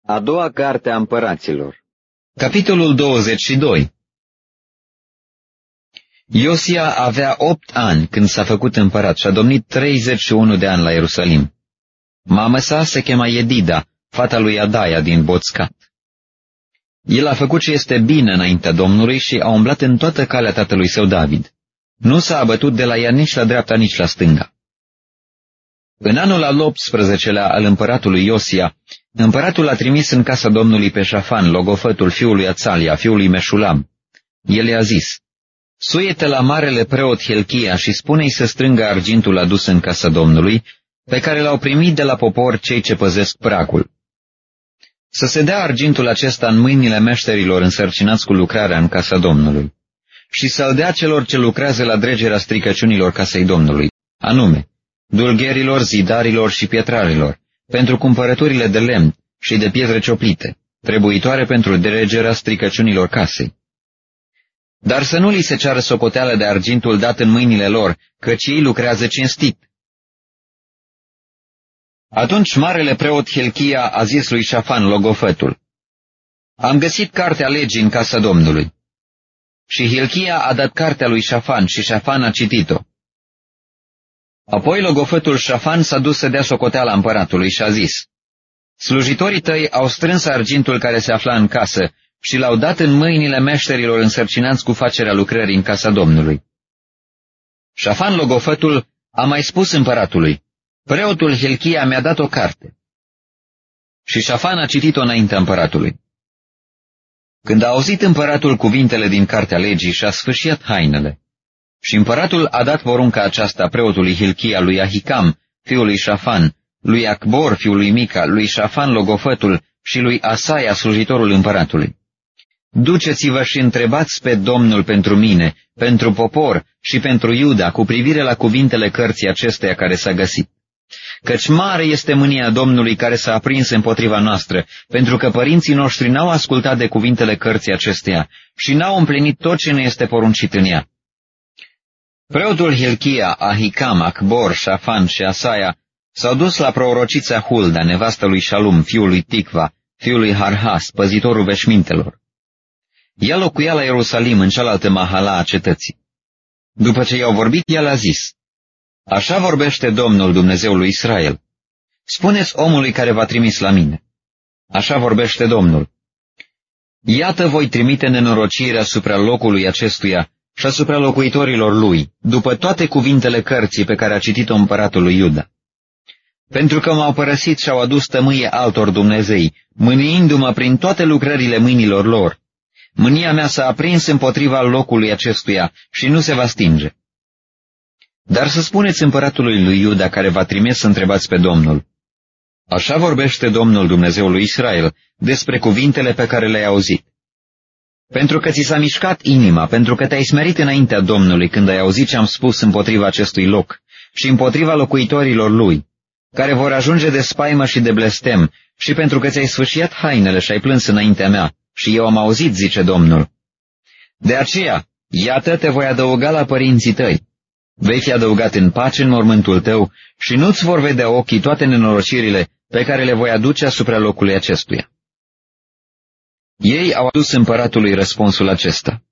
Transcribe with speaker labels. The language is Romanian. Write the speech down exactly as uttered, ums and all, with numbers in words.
Speaker 1: A doua carte a împăraților.
Speaker 2: Capitolul douăzeci și doi. Iosia avea opt ani când s-a făcut împărat și a domnit treizeci și unu de ani la Ierusalim. Mama sa se chema Edida, fata lui Adaia din Boțcat. El a făcut ce este bine înaintea Domnului și a umblat în toată calea tatălui său David. Nu s-a abătut de la ea nici la dreapta, nici la stânga. În anul al optsprezecelea al împăratului Iosia, împăratul a trimis în casa Domnului pe Șafan, logofătul fiului Atsalia, fiului Meșulam. El i-a zis: suie-te la marele preot Hilchia și spune-i să strângă argintul adus în casa Domnului, pe care l-au primit de la popor cei ce păzesc pragul. Să se dea argintul acesta în mâinile meșterilor însărcinați cu lucrarea în casa Domnului și să-l dea celor ce lucrează la dregerea stricăciunilor casei Domnului, anume dulgherilor, zidarilor și pietrarilor, pentru cumpărăturile de lemn și de pietre cioplite, trebuitoare pentru dregerea stricăciunilor casei. Dar să nu li se ceară socoteală de argintul dat în mâinile lor, căci ei lucrează cinstit. Atunci marele preot Hilchia a zis lui Șafan, logofătul: am găsit cartea legii în casa Domnului. Și Hilchia a dat cartea lui Șafan și Șafan a citit-o. Apoi logofătul Șafan s-a dus să dea socoteala împăratului și a zis: slujitorii tăi au strâns argintul care se afla în casă și l-au dat în mâinile meșterilor însărcinați cu facerea lucrării în casa Domnului. Șafan logofătul a mai spus împăratului: preotul Hilchia mi-a dat o carte. Și Șafan a citit-o înaintea împăratului. Când a auzit împăratul cuvintele din cartea legii, și-a sfâșiat hainele. Și împăratul a dat porunca aceasta preotului Hilchia, lui Ahicam, fiul lui Șafan, lui Acbor, fiul lui Mica, lui Șafan logofătul și lui Asaia, slujitorul împăratului: duceți-vă și întrebați pe Domnul pentru mine, pentru popor și pentru Iuda cu privire la cuvintele cărții acesteia care s-a găsit. Căci mare este mânia Domnului care s-a aprins împotriva noastră, pentru că părinții noștri n-au ascultat de cuvintele cărții acesteia și n-au împlinit tot ce ne este poruncit în ea. Preotul Hilchia, Ahicam, Acbor, Șafan și Asaia s-au dus la prorocița Hulda, nevastă lui Șalum, fiul lui Ticva, fiul lui Harhas, păzitorul veșmintelor. Ea locuia la Ierusalim, în cealaltă mahala a cetății. După ce i-au vorbit, el a zis: așa vorbește Domnul, Dumnezeul lui Israel. Spuneți omului care v-a trimis la mine: așa vorbește Domnul. Iată, voi trimite nenorocire asupra locului acestuia și asupra locuitorilor lui, după toate cuvintele cărții pe care a citit-o împăratul lui Iuda. Pentru că m-au părăsit și au adus tămâie altor dumnezei, mâniindu-mă prin toate lucrările mâinilor lor, mânia mea s-a aprins împotriva locului acestuia și nu se va stinge. Dar să spuneți împăratului lui Iuda care v-a trimis să întrebați pe Domnul: așa vorbește Domnul, Dumnezeul lui Israel, despre cuvintele pe care le-ai auzit. Pentru că ți s-a mișcat inima, pentru că te-ai smerit înaintea Domnului când ai auzit ce am spus împotriva acestui loc și împotriva locuitorilor lui, care vor ajunge de spaimă și de blestem, și pentru că ți-ai sfâșiat hainele și ai plâns înaintea mea, și eu am auzit, zice Domnul. De aceea, iată, te voi adăuga la părinții tăi. Vei fi adăugat în pace în mormântul tău și nu-ți vor vedea ochii toate nenorocirile pe care le voi aduce asupra locului acestuia. Ei au adus împăratului răspunsul acesta: